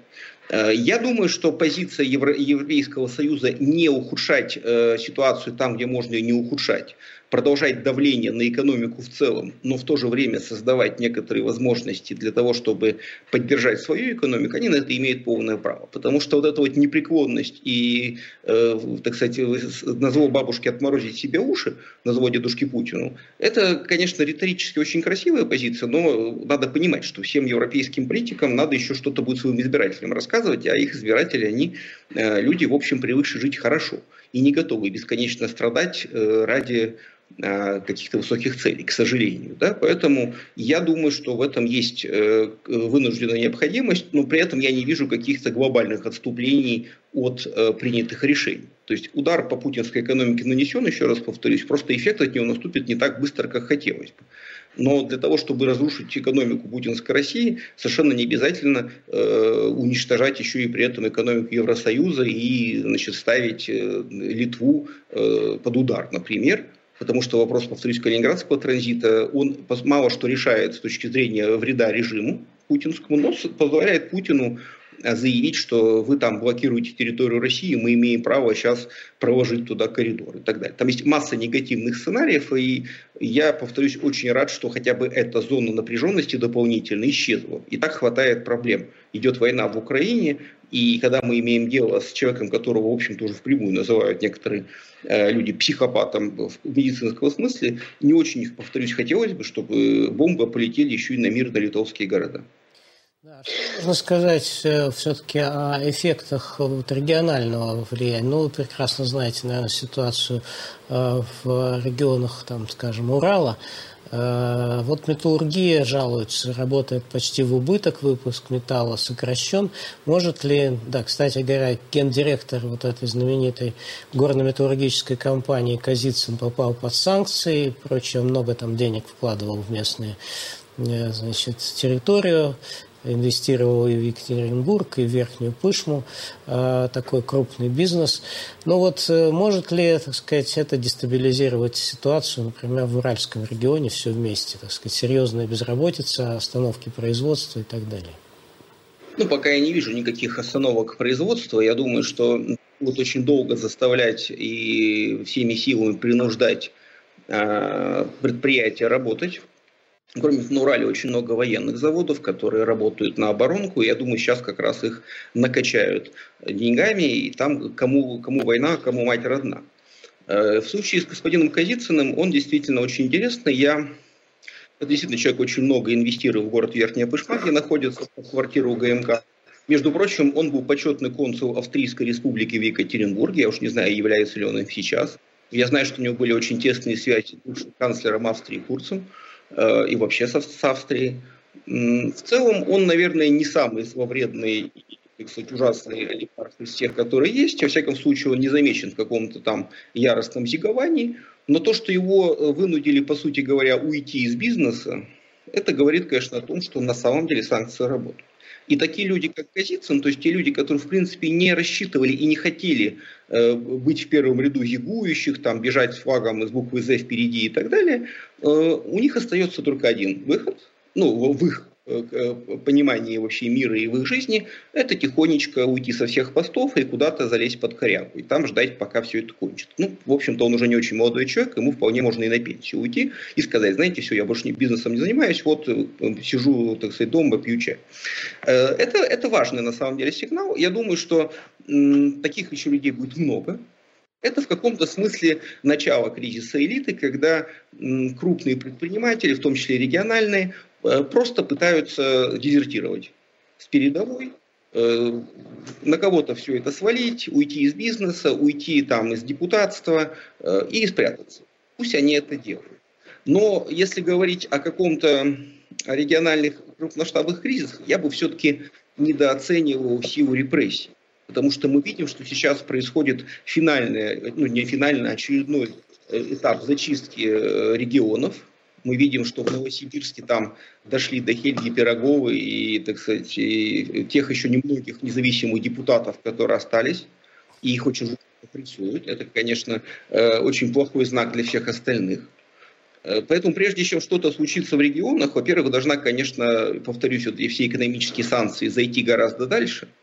Я думаю, что позиция Евро- Европейского Союза не ухудшать э, ситуацию там, где можно ее не ухудшать, продолжать давление на экономику в целом, но в то же время создавать некоторые возможности для того, чтобы поддержать свою экономику, они на это имеют полное право. Потому что вот эта вот непреклонность и, э, так сказать, назло бабушке отморозить себе уши, назло дедушке Путину, это, конечно, риторически очень красивая позиция, но надо понимать, что всем европейским политикам надо еще что-то будет своим избирателям рассказывать, а их избиратели, они э, люди, в общем, привыкшие жить хорошо и не готовы бесконечно страдать э, ради каких-то высоких целей, к сожалению. Да? Поэтому я думаю, что в этом есть э, вынужденная необходимость, но при этом я не вижу каких-то глобальных отступлений от э, принятых решений. То есть удар по путинской экономике нанесен, еще раз повторюсь, просто эффект от него наступит не так быстро, как хотелось бы. Но для того, чтобы разрушить экономику путинской России, совершенно не обязательно э, уничтожать еще и при этом экономику Евросоюза и, значит, ставить э, Литву э, под удар, например. Потому что вопрос, повторюсь, калининградского транзита, он мало что решает с точки зрения вреда режиму путинскому, но позволяет Путину заявить, что вы там блокируете территорию России, мы имеем право сейчас проложить туда коридор и так далее. Там есть масса негативных сценариев, и я, повторюсь, очень рад, что хотя бы эта зона напряженности дополнительно исчезла. И так хватает проблем. Идет война в Украине, и когда мы имеем дело с человеком, которого, в общем-то, уже впрямую называют некоторые э, люди психопатом в медицинском смысле, не очень, повторюсь, хотелось бы, чтобы бомбы полетели еще и на мирные литовские города. Да, что можно сказать э, все-таки о эффектах вот, регионального влияния? Ну, вы прекрасно знаете, наверное, ситуацию э, в регионах, там, скажем, Урала. Э, вот металлургия жалуется, работает почти в убыток, выпуск металла сокращен. Может ли, да, кстати говоря, гендиректор вот этой знаменитой горно-металлургической компании Казицын попал под санкции и прочее, много там денег вкладывал в местные, э, значит, территорию. Инвестировал и в Екатеринбург, и в Верхнюю Пышму, э, такой крупный бизнес. Но вот э, может ли, так сказать, это дестабилизировать ситуацию, например, в Уральском регионе все вместе, так сказать, серьезная безработица, остановки производства и так далее? Ну, пока я не вижу никаких остановок производства. Я думаю, что будут очень долго заставлять и всеми силами принуждать э, предприятия работать. Кроме того, на Урале очень много военных заводов, которые работают на оборонку. Я думаю, сейчас как раз их накачают деньгами, и там кому, кому война, кому мать родна. В случае с господином Казицыным он действительно очень интересный. Я, это действительно человек, очень много инвестировал в город Верхняя Пышма, где находится квартира у ГМК. Между прочим, он был почетный консул Австрийской республики в Екатеринбурге. Я уж не знаю, является ли он им сейчас. Я знаю, что у него были очень тесные связи с канцлером Австрии Курцем и вообще с Австрией. В целом он, наверное, не самый зловредный и, так сказать, ужасный олигарх из тех, которые есть. Во всяком случае, он не замечен в каком-то там яростном зиговании. Но то, что его вынудили, по сути говоря, уйти из бизнеса, это говорит, конечно, о том, что на самом деле санкции работают. И такие люди, как Казицын, то есть те люди, которые, в принципе, не рассчитывали и не хотели э, быть в первом ряду зигующих, там, бежать с флагом из буквы «З» впереди и так далее, э, у них остается только один выход, ну, в их э, понимании вообще мира и в их жизни, это тихонечко уйти со всех постов и куда-то залезть под корягу, и там ждать, пока все это кончится. Ну, в общем-то, он уже не очень молодой человек, ему вполне можно и на пенсию уйти и сказать: знаете, все, я больше бизнесом не занимаюсь, вот сижу, так сказать, дома, пью чай. Это, это важный на самом деле сигнал. Я думаю, что м, таких еще людей будет много. Это в каком-то смысле начало кризиса элиты, когда м, крупные предприниматели, в том числе региональные, э, просто пытаются дезертировать с передовой, э, на кого-то все это свалить, уйти из бизнеса, уйти там из депутатства э, и спрятаться. Пусть они это делают. Но если говорить о каком-то региональных крупномасштабных кризисах, я бы все-таки недооценивал силу репрессий. Потому что мы видим, что сейчас происходит финальный, ну не финальный, а очередной этап зачистки регионов. Мы видим, что в Новосибирске там дошли до Хельги Пироговой и, так сказать, и тех еще немногих независимых депутатов, которые остались. И их очень жестко прессуют. Это, конечно, очень плохой знак для всех остальных. Поэтому прежде чем что-то случится в регионах, во-первых, должна, конечно, повторюсь, вот, и все экономические санкции зайти гораздо дальше.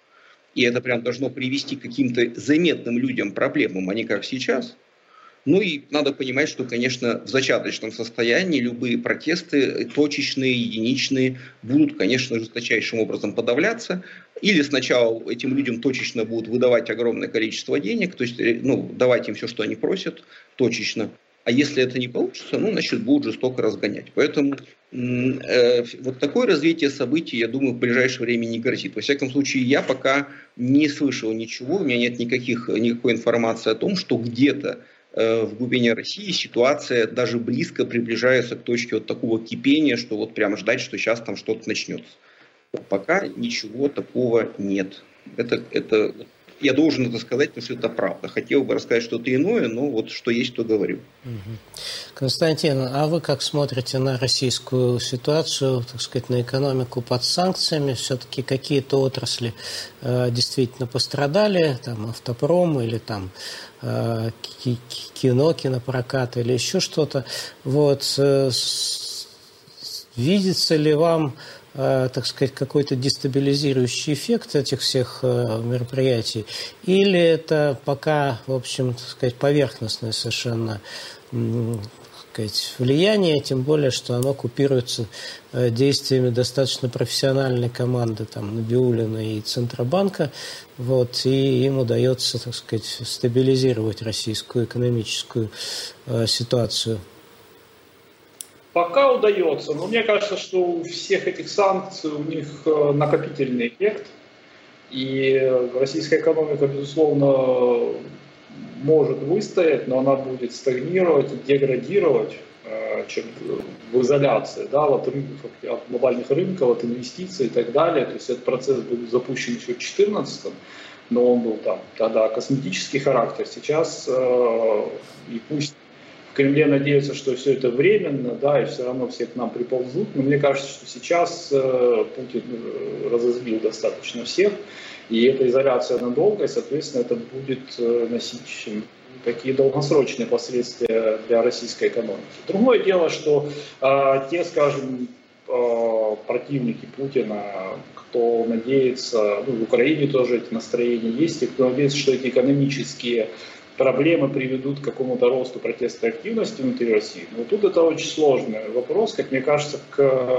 и это прям должно привести к каким-то заметным людям проблемам, а не как сейчас. Ну и надо понимать, что, конечно, в зачаточном состоянии любые протесты, точечные, единичные, будут, конечно, жесточайшим образом подавляться. Или сначала этим людям точечно будут выдавать огромное количество денег, то есть ну, давать им все, что они просят, точечно. А если это не получится, ну, значит, будут жестоко разгонять. Поэтому э, вот такое развитие событий, я думаю, в ближайшее время не грозит. Во всяком случае, я пока не слышал ничего, у меня нет никаких, никакой информации о том, что где-то в глубине России ситуация даже близко приближается к точке вот такого кипения, что вот прямо ждать, что сейчас там что-то начнется. Пока ничего такого нет. Это, это, я должен это сказать, потому что это правда. Хотел бы рассказать что-то иное, но вот что есть, то говорю. Константин, а вы как смотрите на российскую ситуацию, так сказать, на экономику под санкциями? Все-таки какие-то отрасли э, действительно пострадали, там автопром или там э, кино, кинопрокат или еще что-то. Вот, э, с, видится ли вам, так сказать, какой-то дестабилизирующий эффект этих всех мероприятий? Или это пока, в общем, так сказать, поверхностное совершенно, так сказать, влияние, тем более, что оно купируется действиями достаточно профессиональной команды, там, Набиуллина и Центробанка, вот, и им удается, так сказать, стабилизировать российскую экономическую ситуацию? Пока удается, но мне кажется, что у всех этих санкций у них накопительный эффект, и российская экономика, безусловно, может выстоять, но она будет стагнировать и деградировать, чем в изоляции, да, от, рынков, от глобальных рынков, от инвестиций и так далее. То есть этот процесс был запущен еще в две тысячи четырнадцатом, но он был там тогда косметический характер. Сейчас и пусть в Кремле надеются, что все это временно, да, и все равно все к нам приползут. Но мне кажется, что сейчас э, Путин разозлил достаточно всех, и эта изоляция надолго, и, соответственно, это будет э, носить такие долгосрочные последствия для российской экономики. Другое дело, что э, те, скажем, э, противники Путина, кто надеется, ну, в Украине тоже эти настроения есть, и кто надеется, что эти экономические проблемы приведут к какому-то росту протестной активности внутри России. Но тут это очень сложный вопрос, как мне кажется, к,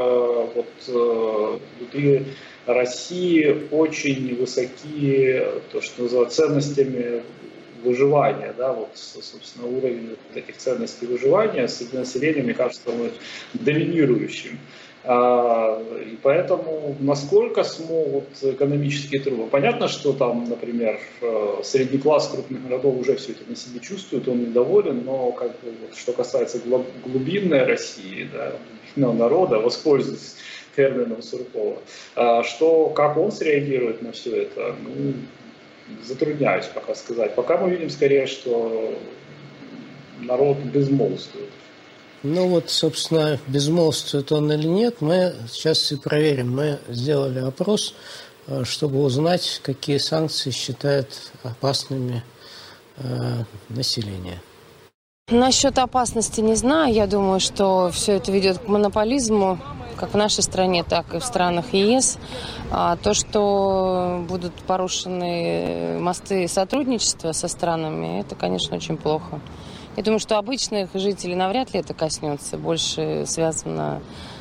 вот, внутри России очень высоки то, что называется ценностями выживания, да, вот, собственно, уровень вот этих ценностей выживания среди населения, мне кажется, становится доминирующим. И поэтому насколько смогут экономические трубы. Понятно, что там, например, средний класс крупных городов уже все это на себе чувствует, он недоволен, но как бы, вот, что касается глубинной России, да, народа, воспользуясь термином Суркова, что, как он среагирует на все это, ну, затрудняюсь пока сказать. Пока мы видим скорее, что народ безмолвствует. Ну вот, собственно, безмолвствует он или нет, мы сейчас и проверим. Мы сделали опрос, чтобы узнать, какие санкции считает опасными э, население. Насчет опасности не знаю. Я думаю, что все это ведет к монополизму, как в нашей стране, так и в странах ЕС. А то, что будут порушены мосты сотрудничества со странами, это, конечно, очень плохо. Я думаю, что обычных жителей навряд ли это коснется. Больше связано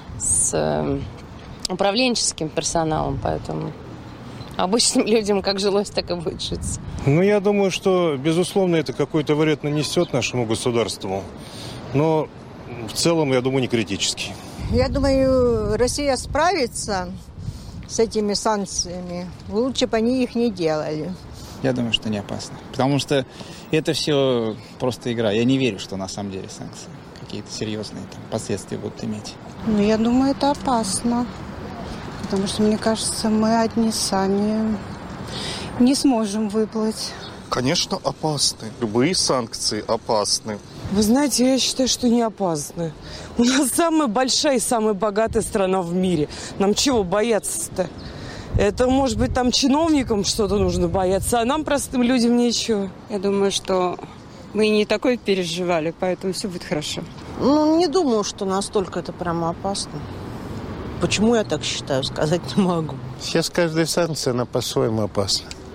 с управленческим персоналом, поэтому обычным людям как жилось, так и будет житься. Ну, я думаю, что, безусловно, это какой-то вред нанесет нашему государству. Но в целом, я думаю, не критический. Я думаю, Россия справится с этими санкциями. Лучше бы они их не делали. Я думаю, что не опасно. Потому что это все просто игра. Я не верю, что на самом деле санкции какие-то серьезные там последствия будут иметь. Ну, я думаю, это опасно. Потому что, мне кажется, мы одни сами не сможем выплыть. Конечно, опасны. Любые санкции опасны. Вы знаете, я считаю, что не опасны. У нас самая большая и самая богатая страна в мире. Нам чего бояться-то? Это, может быть, там чиновникам что-то нужно бояться, а нам, простым людям, нечего. Я думаю, что мы не такое переживали, поэтому все будет хорошо. Ну, не думаю, что настолько это прямо опасно. Почему я так считаю, сказать не могу. Сейчас каждая санкция, она по-своему опасна.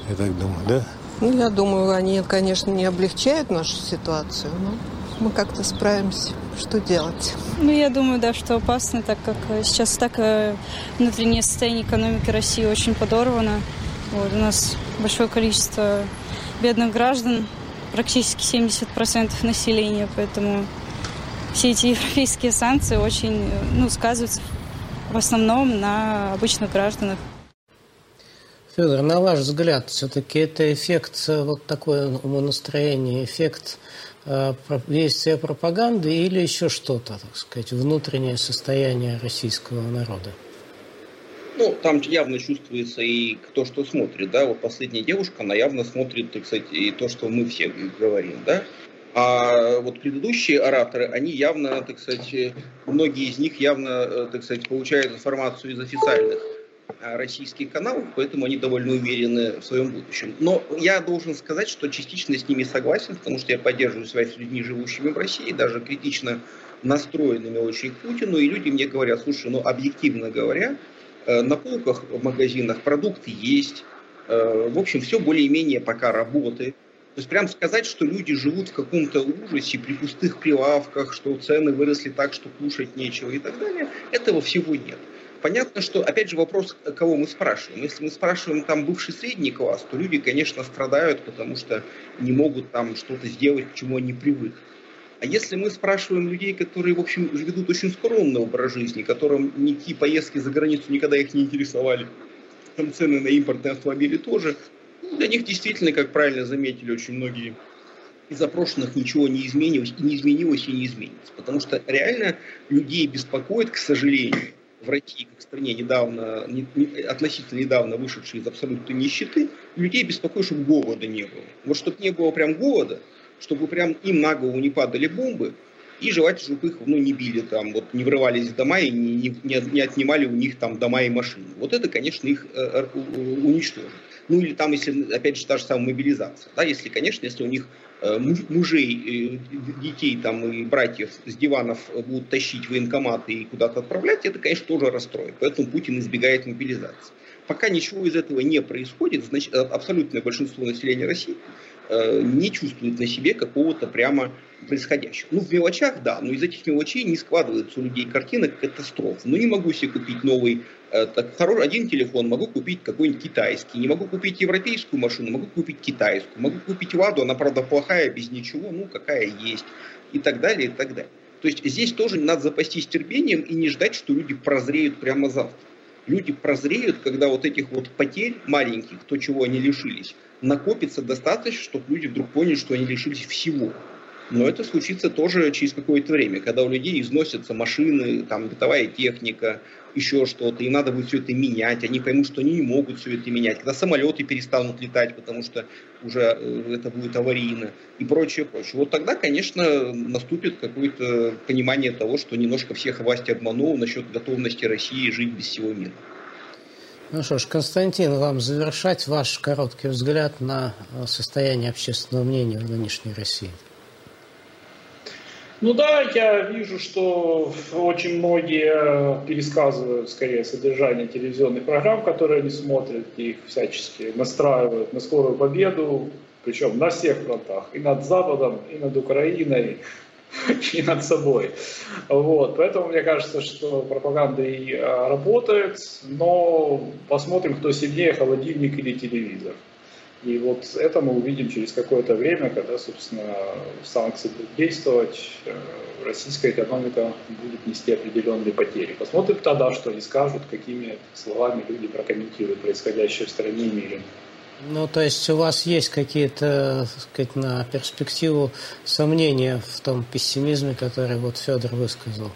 я так думаю, да? Ну, я думаю, они, конечно, не облегчают нашу ситуацию, но мы как-то справимся. Что делать? Ну, я думаю, да, что опасно, так как сейчас так внутреннее состояние экономики России очень подорвано. Вот, у нас большое количество бедных граждан, практически семьдесят процентов населения, поэтому все эти европейские санкции очень, ну, сказываются в основном на обычных гражданах. Федор, на ваш взгляд, все-таки это эффект, вот такое умонастроение, эффект э, действия пропаганды или еще что-то, так сказать, внутреннее состояние российского народа? Ну, там явно чувствуется и то, что смотрит, да, вот последняя девушка, она явно смотрит, так сказать, и то, что мы все говорим, да. А вот предыдущие ораторы, они явно, так сказать, многие из них явно, так сказать, получают информацию из официальных российских каналов, поэтому они довольно уверены в своем будущем. Но я должен сказать, что частично с ними согласен, потому что я поддерживаю связь с людьми, живущими в России, даже критично настроенными очень к Путину, и люди мне говорят: слушай, ну объективно говоря, на полках в магазинах продукты есть, в общем, все более-менее пока работает. То есть прям сказать, что люди живут в каком-то ужасе при пустых прилавках, что цены выросли так, что кушать нечего и так далее, этого всего нет. Понятно, что, опять же, вопрос, кого мы спрашиваем. Если мы спрашиваем там бывший средний класс, то люди, конечно, страдают, потому что не могут там что-то сделать, к чему они привыкли. А если мы спрашиваем людей, которые, в общем, ведут очень скромный образ жизни, которым никакие поездки за границу никогда их не интересовали, там цены на импортные автомобили тоже, для них действительно, как правильно заметили очень многие из опрошенных, ничего не изменилось, и не изменилось, и не изменится. Потому что реально людей беспокоит, к сожалению, в России, как в стране, недавно, не, не, относительно недавно вышедшей из абсолютной нищеты, людей беспокоит, чтобы голода не было. Вот чтобы не было прям голода, чтобы прям им на голову не падали бомбы, и желательно, чтобы их, ну, не били там, вот не врывались в дома и не, не, не отнимали у них там дома и машины. Вот это, конечно, их э, уничтожит. Ну или там, если, опять же, та же самая мобилизация. Да, если, конечно, если у них э, мужей, э, детей там, и братьев с диванов будут тащить в военкоматы и куда-то отправлять, это, конечно, тоже расстроит. Поэтому Путин избегает мобилизации. Пока ничего из этого не происходит, значит, абсолютное большинство населения России э, не чувствует на себе какого-то прямо происходящего. Ну, в мелочах, да, но из этих мелочей не складывается у людей картина катастрофы. Ну, не могу себе купить новый, э, так, хороший, один телефон, могу купить какой-нибудь китайский. Не могу купить европейскую машину, могу купить китайскую. Могу купить Ладу, она, правда, плохая, без ничего, ну, какая есть. И так далее, и так далее. То есть здесь тоже надо запастись терпением и не ждать, что люди прозреют прямо завтра. Люди прозреют, когда вот этих вот потерь маленьких, то, чего они лишились, накопится достаточно, чтобы люди вдруг поняли, что они лишились всего. Но это случится тоже через какое-то время, когда у людей износятся машины, там, бытовая техника, еще что-то, им надо будет все это менять, они поймут, что они не могут все это менять, когда самолеты перестанут летать, потому что уже это будет аварийно и прочее, прочее. Вот тогда, конечно, наступит какое-то понимание того, что немножко всех власти обманул насчет готовности России жить без всего мира. Ну что ж, Константин, вам завершать ваш короткий взгляд на состояние общественного мнения в нынешней России. Ну да, я вижу, что очень многие пересказывают скорее содержание телевизионных программ, которые они смотрят, их всячески настраивают на скорую победу, причем на всех фронтах, и над Западом, и над Украиной, и над собой. Вот. Поэтому мне кажется, что пропаганда и работает, но посмотрим, кто сильнее, холодильник или телевизор. И вот это мы увидим через какое-то время, когда, собственно, санкции будут действовать, российская экономика будет нести определенные потери. Посмотрим тогда, что они скажут, какими словами люди прокомментируют происходящее в стране и мире. Ну, то есть у вас есть какие-то, так сказать, на перспективу сомнения в том пессимизме, который вот Федор высказал?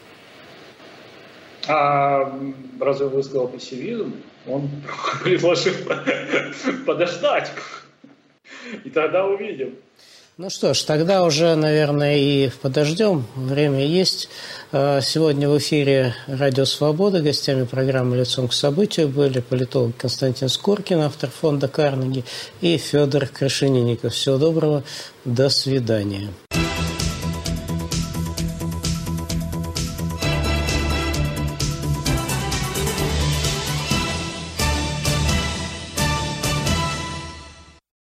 А разве высказал пессимизм? Он предложил подождать, и тогда увидим. Ну что ж, тогда уже, наверное, и подождем. Время есть. Сегодня в эфире «Радио Свобода». Гостями программы «Лицом к событию» были политолог Константин Скоркин, автор фонда Карнеги, и Федор Крашенинников. Всего доброго. До свидания.